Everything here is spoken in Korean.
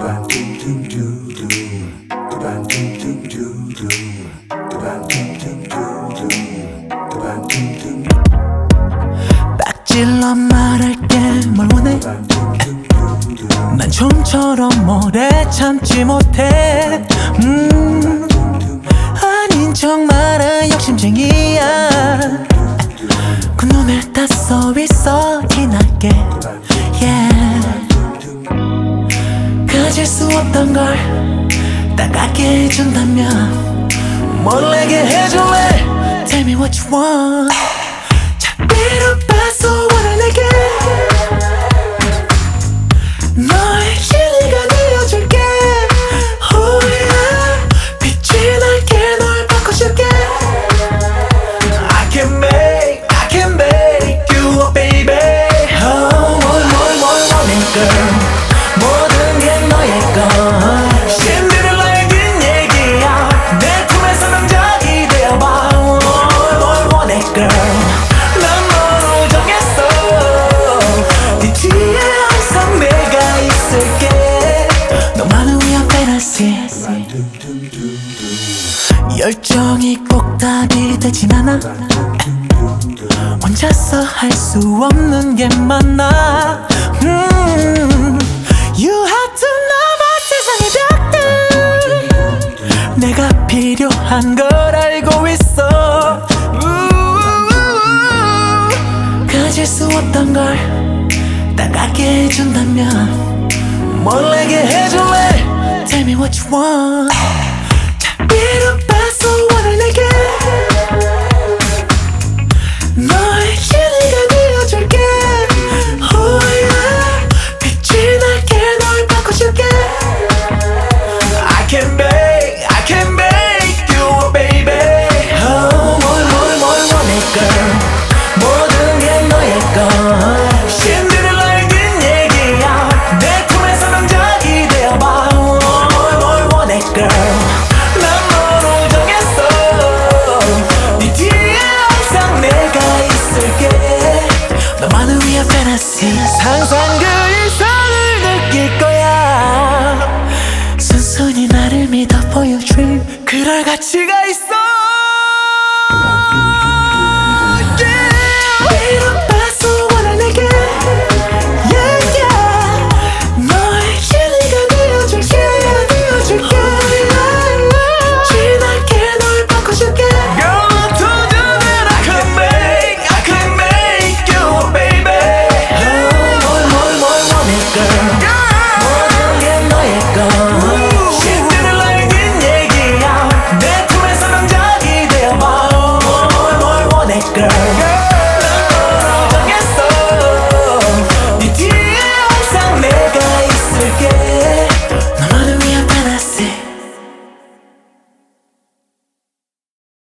빡질러 말할게 뭘 원해. 난 좀처럼 오래 참지 못해. 아닌 척 말해 욕심쟁이야. 그 눈을 땄어 있어 티나게 yeah. 가질 수 없던 걸 따갑게 해준다면 뭘 내게 해줄래. Tell me what you want. 자비로 봐서 원할 내게 너의 진리가 되어줄게. Oh yeah. 빛이 나게 널 바꿔줄게. I can make you a baby. Oh, 뭘 원해 girl. 모든 게 너의 것. 신데렐라의 뒷얘기야. 내 품에서 남자이 되어봐. 뭘 원해 girl. 난 너로 정했어. 네 뒤에 항상 내가 있을게. 너만을 위한 fantasy. 열정이 꼭 답이 되진 않아. 혼자서 할 수 없는 게 많아. You have to know my 세상의 벽들. 내가 필요한 걸 알고 있어. 가질 수 없던 걸 따갑게 해준다면 뭘 내게 해줄래. Tell me what you want. 자비로 봐서 원할 내게 너의 진리가 되어줄게. Oh yeah. 빛이 나게 널 바꿔줄게. I can make you a baby. Oh, 뭘 원해 girl. 모든 게 너의 것. 신데렐라의 뒷얘기야. 내 품에서 남자이 되어봐. 뭘 원해 girl. 난 너로 정했어. 네 뒤에 항상 내가 있을게. 너만을 위한 fantasy. 항상 그 이상을 느낄 거야. 순순히 나를 믿어 보여 dream. 그럴 가치가 있어.